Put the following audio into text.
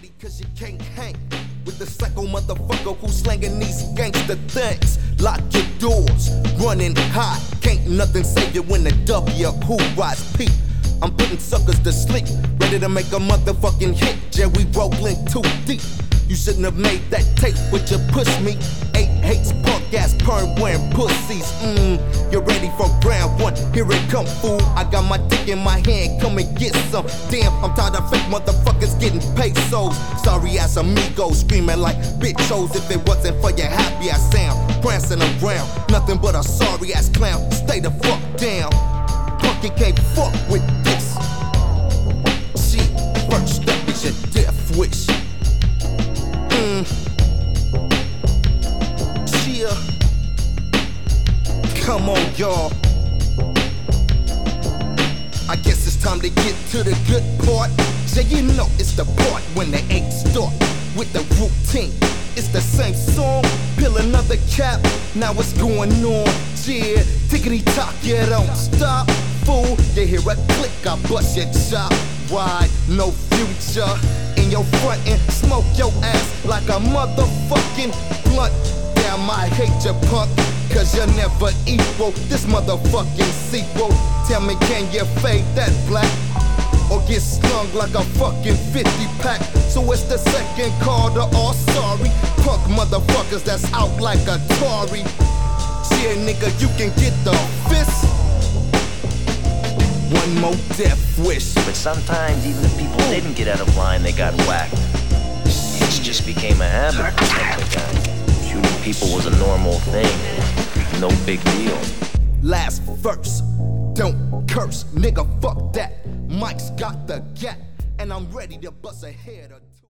ready cause you can't hang with the psycho motherfucker who's slanging these gangster things. Lock your doors, running hot. Can't nothing save you when the W who rise peak. I'm putting suckers to sleep, ready to make a motherfucking hit. Jerry rolling too deep. You shouldn't have made that tape, but you pushed me. 8 hates punk ass perm wearing pussies. You're ready for round one. Here it come, fool. I got my dick in my hand, come and get some. Damn, I'm tired of fake motherfuckers getting pesos. Sorry ass amigos screaming like bitchos. If it wasn't for your happy ass sound, prancing around, nothing but a sorry ass clown. Stay the fuck down. Punk, you can't fuck with this. Shit, first step is your death wish. Yeah. Come on, y'all. I guess it's time to get to the good part. So you know it's the part when the 8 start with the routine. It's the same song, peel another cap. Now what's going on? Yeah, tickety tock, yeah, don't stop. Fool, you hear a click, I bust your chop. Why? No future in your front and smoke your ass like a motherfucking blunt. Damn, I hate you, punk, cause you're never equal. This motherfucking sequel. Tell me, can you fade that black? Or get slung like a fucking 50 pack? So it's the second call to all sorry. Punk motherfuckers that's out like Atari. Yeah, nigga, you can get the fist. One more death wish. But sometimes even if people didn't get out of line, they got whacked. It just became a habit for some of the guys. Shooting people was a normal thing. No big deal. Last verse. Don't curse, nigga, fuck that. Mike's got the gat, and I'm ready to bust a head or two.